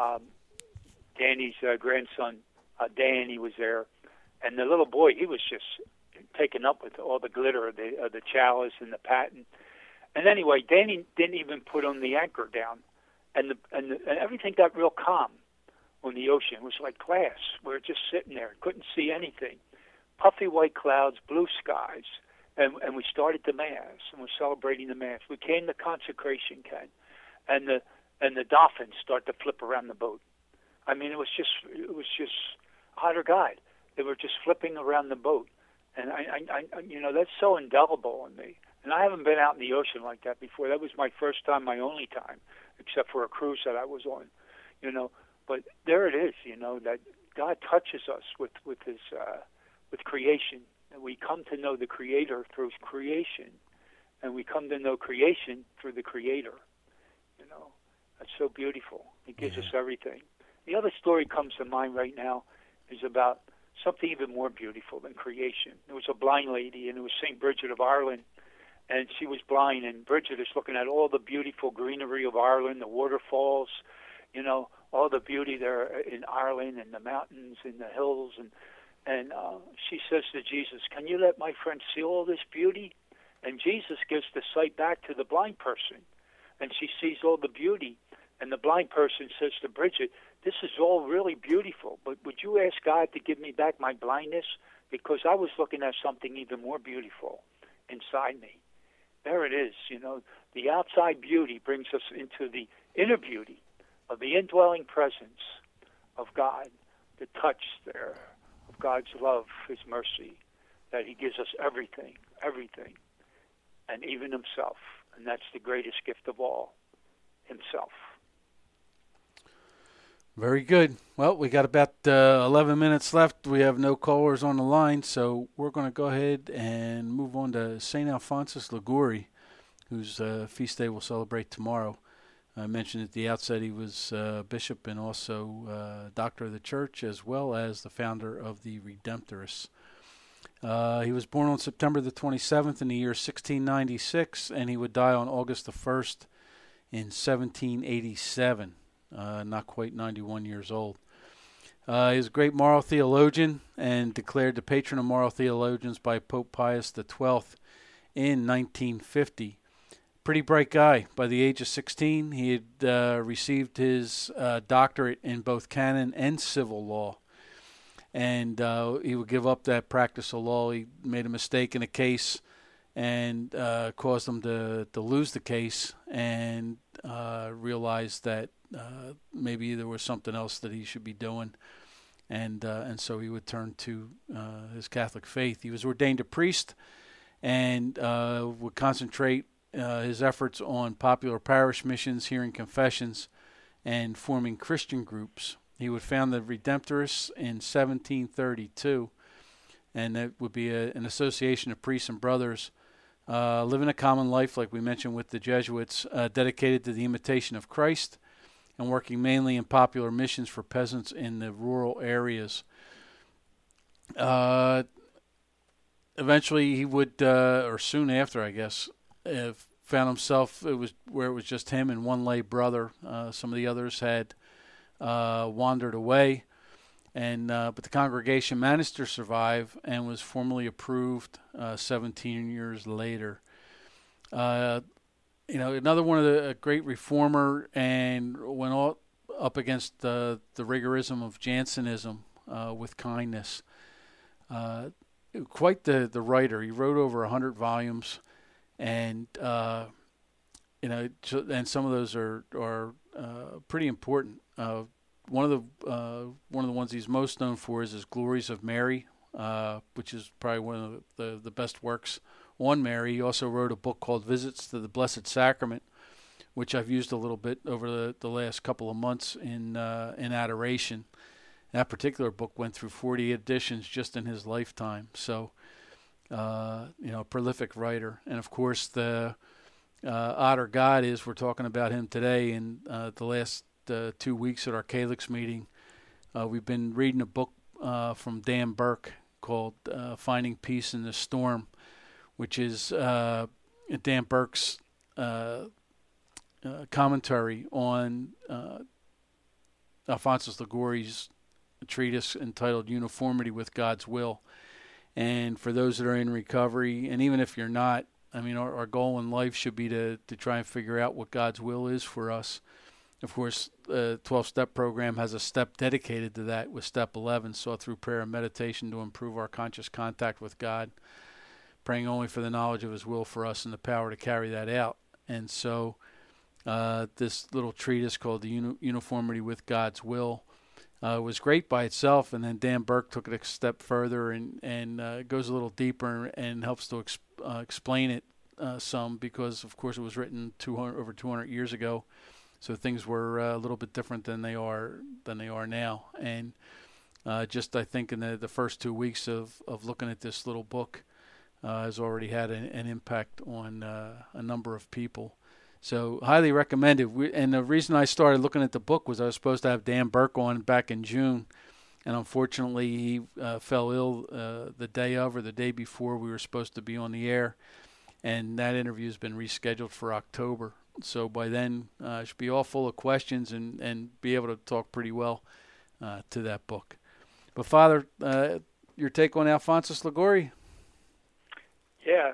Danny's grandson, Danny, was there. And the little boy, he was just taken up with all the glitter of the chalice and the paten. And anyway, Danny didn't even put on the anchor down, and everything got real calm on the ocean. It was like glass. We were just sitting there, couldn't see anything. Puffy white clouds, blue skies, and we started the mass, and we're celebrating the mass. We came to consecration, Ken, and the dolphins start to flip around the boat. I mean, it was just Otter God. They were just flipping around the boat, and I that's so indelible on me. And I haven't been out in the ocean like that before. That was my first time, my only time, except for a cruise that I was on, But there it is, that God touches us with His with creation, and we come to know the Creator through creation, and we come to know creation through the Creator. That's so beautiful. He gives us everything. The other story comes to mind right now is about something even more beautiful than creation. There was a blind lady, and it was St. Bridget of Ireland, and she was blind, and Bridget is looking at all the beautiful greenery of Ireland, the waterfalls, all the beauty there in Ireland, and the mountains and the hills, and she says to Jesus, "Can you let my friend see all this beauty?" And Jesus gives the sight back to the blind person, and she sees all the beauty. And the blind person says to Bridget, "This is all really beautiful, but would you ask God to give me back my blindness? Because I was looking at something even more beautiful inside me." There it is, the outside beauty brings us into the inner beauty of the indwelling presence of God, the touch there of God's love, His mercy, that He gives us everything, and even Himself. And that's the greatest gift of all, Himself. Very good. Well, we got about 11 minutes left. We have no callers on the line, so we're going to go ahead and move on to St. Alphonsus Liguori, whose feast day we'll celebrate tomorrow. I mentioned at the outset he was bishop and also doctor of the church, as well as the founder of the Redemptorists. He was born on September the 27th in the year 1696, and he would die on August the 1st in 1787. Not quite 91 years old. He was a great moral theologian and declared the patron of moral theologians by Pope Pius XII in 1950. Pretty bright guy. By the age of 16, he had received his doctorate in both canon and civil law. And he would give up that practice of law. He made a mistake in a case and caused him to lose the case, and realized that maybe there was something else that he should be doing, and so he would turn to his Catholic faith. He was ordained a priest, and would concentrate his efforts on popular parish missions, hearing confessions, and forming Christian groups. He would found the Redemptorists in 1732, and that would be an association of priests and brothers living a common life, like we mentioned with the Jesuits, dedicated to the imitation of Christ, and working mainly in popular missions for peasants in the rural areas. Eventually, he would, or soon after, I guess, found himself, it was just him and one lay brother. Some of the others had wandered away, but the congregation managed to survive and was formally approved 17 years later. Another one of a great reformer, and went all up against the rigorism of Jansenism with kindness. Quite the writer. He wrote over 100 volumes, and and some of those are pretty important. One of the ones he's most known for is his Glories of Mary, which is probably one of the best works on Mary. He also wrote a book called Visits to the Blessed Sacrament, which I've used a little bit over the last couple of months in adoration. That particular book went through 40 editions just in his lifetime. So, prolific writer. And of course, the Otter God is, we're talking about him today. In the last 2 weeks at our Calyx meeting, we've been reading a book from Dan Burke called Finding Peace in the Storm, which is Dan Burke's commentary on Alphonsus Liguori's treatise entitled Uniformity with God's Will. And for those that are in recovery, and even if you're not, our goal in life should be to try and figure out what God's will is for us. Of course, the 12-step program has a step dedicated to that with step 11, sought through prayer and meditation to improve our conscious contact with God, praying only for the knowledge of his will for us and the power to carry that out. And so this little treatise called the Uniformity with God's Will was great by itself, and then Dan Burke took it a step further and goes a little deeper and helps to explain it some, because of course it was written over 200 years ago, so things were a little bit different than they are now. And just I think in the first 2 weeks of looking at this little book has already had an impact on a number of people. So highly recommended. And the reason I started looking at the book was I was supposed to have Dan Burke on back in June, and unfortunately he fell ill the day of or the day before we were supposed to be on the air, and that interview has been rescheduled for October. So by then I should be all full of questions and be able to talk pretty well to that book. But Father, your take on Alphonsus Liguori? Yeah,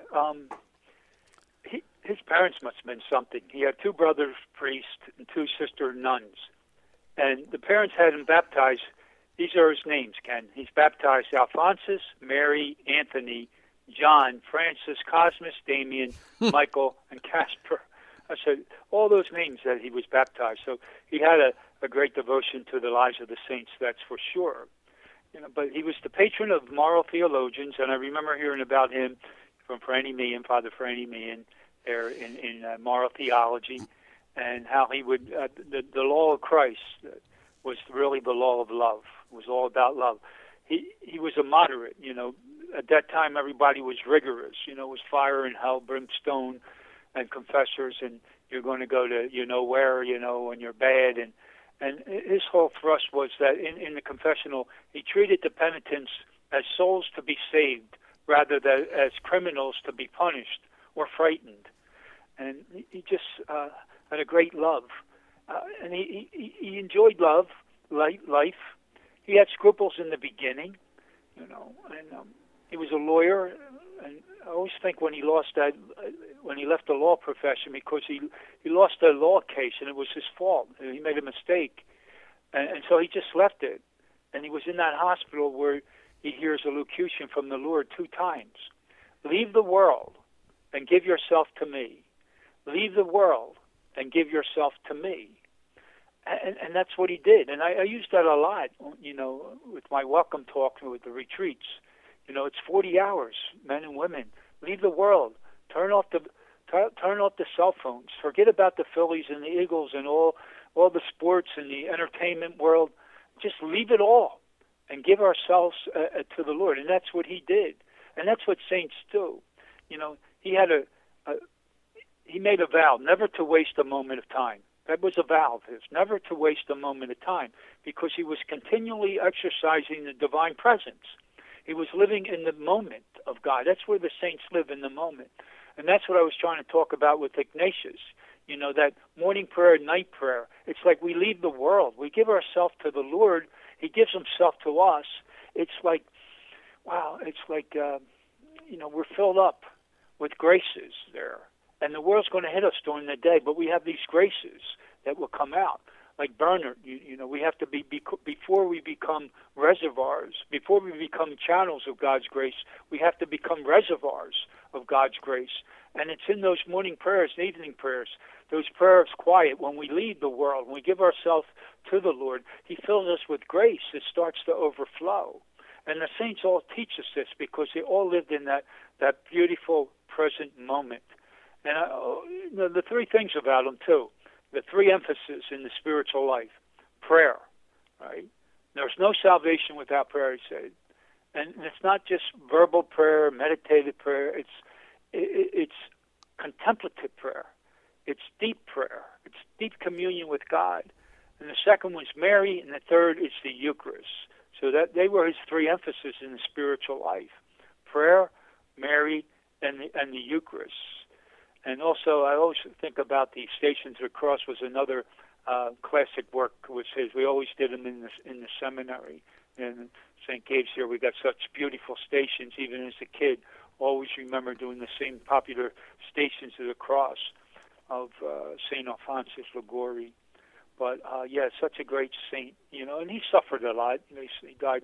his parents must have been something. He had 2 brothers priests and 2 sister nuns. And the parents had him baptized. These are his names, Ken. He's baptized Alphonsus, Mary, Anthony, John, Francis, Cosmas, Damien, Michael, and Casper. I said all those names that he was baptized. So he had a great devotion to the lives of the saints, that's for sure. But he was the patron of moral theologians, and I remember hearing about him from Franny Meehan, Father Franny Meehan, there in moral theology, and how he would the law of Christ was really the law of love. It was all about love. He was a moderate. At that time everybody was rigorous. It was fire and hell, brimstone, and confessors, and you're going to go to where, when you're bad, and his whole thrust was that in the confessional he treated the penitents as souls to be saved rather than as criminals to be punished or frightened. And he just had a great love. And he enjoyed love, life. He had scruples in the beginning, and he was a lawyer. And I always think when he left the law profession, because he lost a law case and it was his fault. He made a mistake. And so he just left it. And he was in that hospital where he hears a locution from the Lord 2 times. Leave the world and give yourself to me. Leave the world and give yourself to me. And that's what he did. And I use that a lot, with my welcome talk with the retreats. It's 40 hours, men and women. Leave the world. Turn off the cell phones. Forget about the Phillies and the Eagles and all the sports and the entertainment world. Just leave it all and give ourselves to the Lord. And that's what he did. And that's what saints do. He had he made a vow never to waste a moment of time. That was a vow of his, never to waste a moment of time, because he was continually exercising the divine presence. He was living in the moment of God. That's where the saints live, in the moment. And that's what I was trying to talk about with Ignatius. That morning prayer, night prayer. It's like we leave the world. We give ourselves to the Lord. He gives himself to us. It's like, wow, it's like, we're filled up with graces there. and the world's going to hit us during the day, but we have these graces that will come out. Like Bernard, you know, we have to be before we become reservoirs, before we become channels of God's grace, we have to become reservoirs of God's grace. And it's in those morning prayers and evening prayers, those prayers quiet, when we leave the world, when we give ourselves to the Lord, He fills us with grace. It starts to overflow. And the saints all teach us this because they all lived in that beautiful present moment. And the three things about them, too. The three emphases in the spiritual life. Prayer, right? There's no salvation without prayer, he said. And it's not just verbal prayer, meditative prayer. It's contemplative prayer. It's deep prayer. It's deep communion with God. And the second one's Mary, and the third is the Eucharist. So that they were his three emphases in the spiritual life. Prayer, Mary, and the Eucharist. And also, I always think about the Stations of the Cross was another classic work was his. We always did them in the seminary. In St. Gabe's here, we got such beautiful stations, even as a kid. Always remember doing the same popular Stations of the Cross of St. Alphonsus Liguori. But, such a great saint, you know, and he suffered a lot. He died in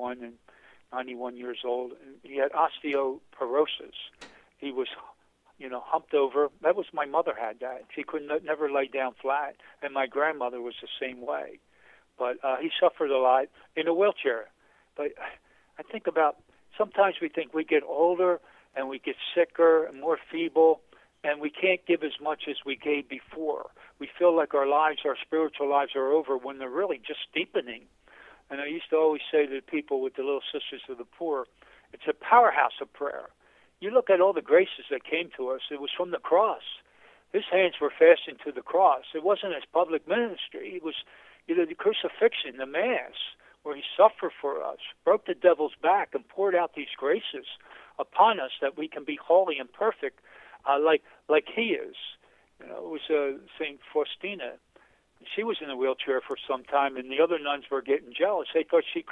91 years old. And he had osteoporosis. He was humped over. That was my mother had that. She could never lay down flat, and my grandmother was the same way. But he suffered a lot in a wheelchair. But I think about sometimes we think we get older and we get sicker and more feeble, and we can't give as much as we gave before. We feel like our lives, our spiritual lives are over when they're really just deepening. And I used to always say to people with the Little Sisters of the Poor, it's a powerhouse of prayer. You look at all the graces that came to us, it was from the cross. His hands were fastened to the cross. It wasn't his public ministry. It was the crucifixion, the Mass, where he suffered for us, broke the devil's back, and poured out these graces upon us that we can be holy and perfect like he is. You know, it was St. Faustina. She was in a wheelchair for some time, and the other nuns were getting jealous. They thought she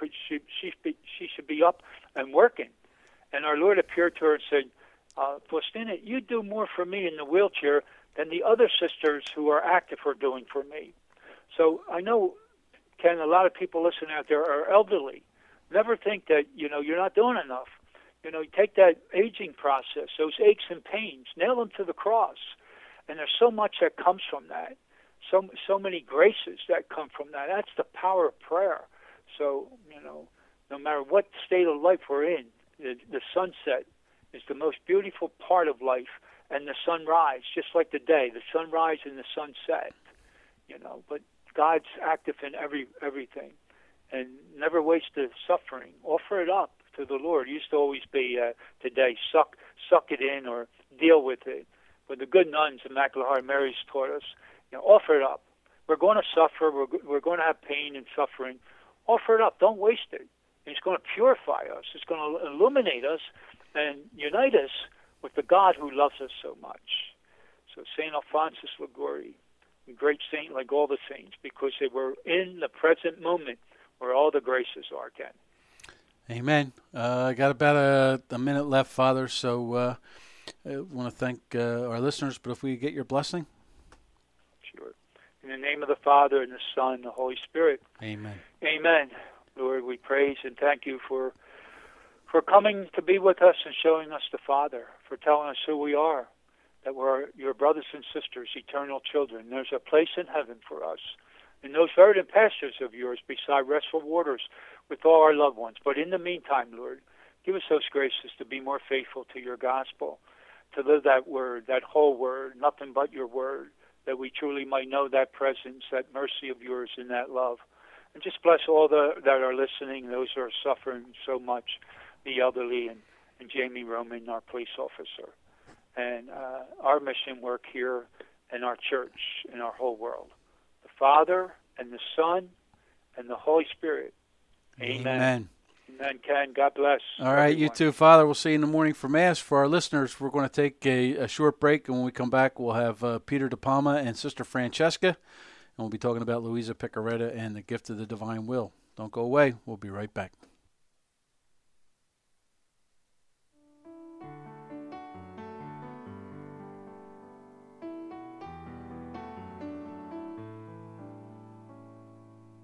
should be up and working. And our Lord appeared to her and said, Faustina, you do more for me in the wheelchair than the other sisters who are active are doing for me. So I know, Ken, a lot of people listening out there are elderly. Never think that, you're not doing enough. You take that aging process, those aches and pains, nail them to the cross. And there's so much that comes from that. So many graces that come from that. That's the power of prayer. So, no matter what state of life we're in, the sunset is the most beautiful part of life, and the sunrise, just like the day, the sunrise and the sunset, but God's active in everything, and never waste the suffering. Offer it up to the Lord. It used to always be today, suck it in or deal with it. But the good nuns, Immaculate Heart of Mary's taught us, offer it up. We're going to suffer. We're going to have pain and suffering. Offer it up. Don't waste it. It's going to purify us. It's going to illuminate us and unite us with the God who loves us so much. So St. Alphonsus Liguori, a great saint like all the saints, because they were in the present moment where all the graces are, Ken. Amen. I got about a minute left, Father, so I want to thank our listeners, but if we get your blessing. Sure. In the name of the Father, and the Son, and the Holy Spirit. Amen. Amen. Lord, we praise and thank you for coming to be with us and showing us the Father, for telling us who we are, that we're your brothers and sisters, eternal children. There's a place in heaven for us, in those verdant pastures of yours, beside restful waters, with all our loved ones. But in the meantime, Lord, give us those graces to be more faithful to your gospel, to live that word, that whole word, nothing but your word, that we truly might know that presence, that mercy of yours, and that love. And just bless all that are listening, those who are suffering so much, the elderly and Jamie Roman, our police officer, and our mission work here in our church, in our whole world. The Father and the Son and the Holy Spirit. Amen. Amen, Ken. God bless. All right, everyone. You too, Father. We'll see you in the morning for Mass. For our listeners, we're going to take a short break, and when we come back, we'll have Peter De Palma and Sister Francesca, and we'll be talking about Louisa Picaretta and the gift of the divine will. Don't go away. We'll be right back.